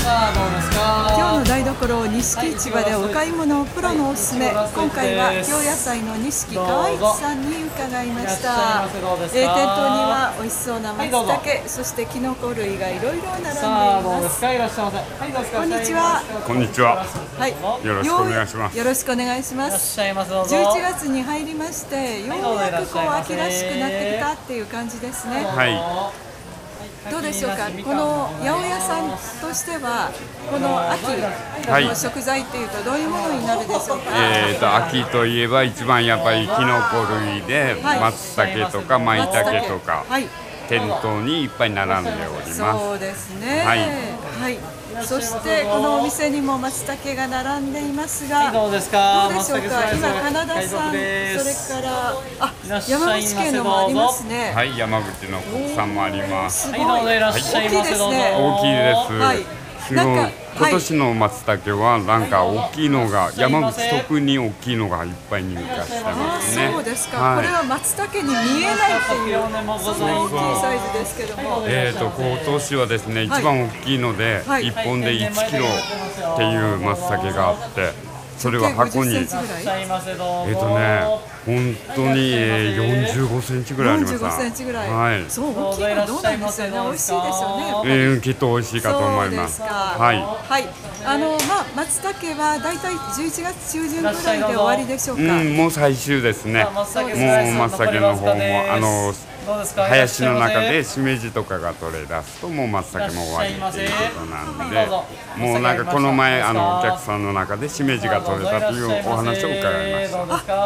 さあどうですか。 今日の台所錦市場でお買い物プロのおすすめ。今回は京野菜の錦川市さんに伺いました。店頭には美味しそうな松茸、そしてキノコ類がいろいろ並んでいさあどうます。 ですか。いらっしゃいませ。はいどうですか。 こんにちは。 こんにちは。 はい、 よろしくお願いします。 よろしくお願いしまいらっす。 しゃいますどうぞ。 11月に入りまして、ようやくこう秋らしくなってきたっていう感じですね。 はどうでしょうか。この八百屋さんとしてはこの秋の食材っていうとどういうものになるでしょうか。 秋といえば一番やっぱりキノコ類で、松茸とか舞茸とか、店頭にいっぱい並んでおります。 そうですね。はい。そしてこのお店にも松茸が並んでいますが、 どうですか。 どうでしょうか。今カナダ産、それから山口県のもありますね。 はい、山口の国産もあります。 すごい。 どうぞいらっしゃいませ。どうぞ。 大きいです。 はい。 すごい。今年の松茸はなんか大きいのが、山口特に大きいのがいっぱい入荷してますね。 そうですか。これは松茸に見えないっていう、そんな大きいサイズですけども。 今年はですね、一番大きいので、1本で1キロっていう松茸があって、それは箱に本当に45センチぐらいあります。 45センチぐらい。 はい。 そう、大きいのどうなんですよね。美味しいですよね。 きっと美味しいかと思います。はい。 はい。松茸はだいたい11月中旬ぐらいで終わりでしょうか。 もう最終ですね。もう松茸の方も林の中でしめじとかが取れ出すともう松茸も終わりっていうことなんで、もうなんかこの前お客さんの中でしめじが取れたというお話を伺いました。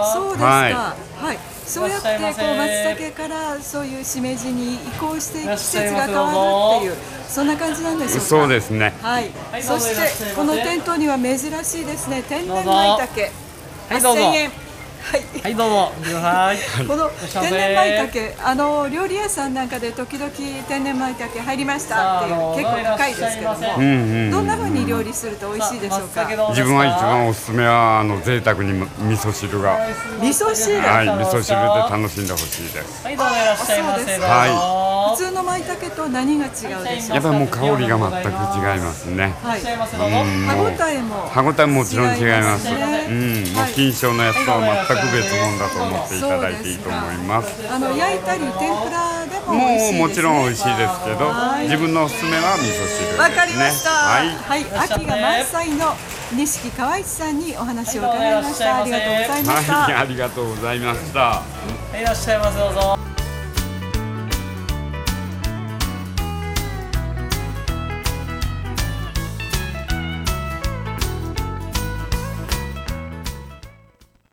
そうですか。はい。そうやってこう松茸からそういうしめじに移行して季節が変わるっていうそんな感じなんでしょうか。 そうですね。 はい。そしてこの店頭には珍しいですね。天然舞茸8000円。 はいどうぞ。 この天然舞茸、料理屋さんなんかで時々天然舞茸入りましたっていう結構高いですけども、どんな風に料理すると美味しいでしょうか。 自分は一番おすすめは贅沢に味噌汁が。 味噌汁。 はい、味噌汁で楽しんでほしいです。 はいどうぞいらっしゃいませ。 はい。 普通の舞茸と何が違うでしょうか。 やっぱりもう香りが全く違いますね。 はい。歯ごたえももちろん違います。もう金賞のやつとは全く別物だと思っていただいていいと思います。 焼いたり天ぷらでも美味しいですね。 もちろん美味しいですけど、自分のおすすめは味噌汁ですね。 わかりました。 はい。 秋が満載の錦川市さんにお話を伺いました。ありがとうございました。 はい、ありがとうございました。 いらっしゃいませどうぞ。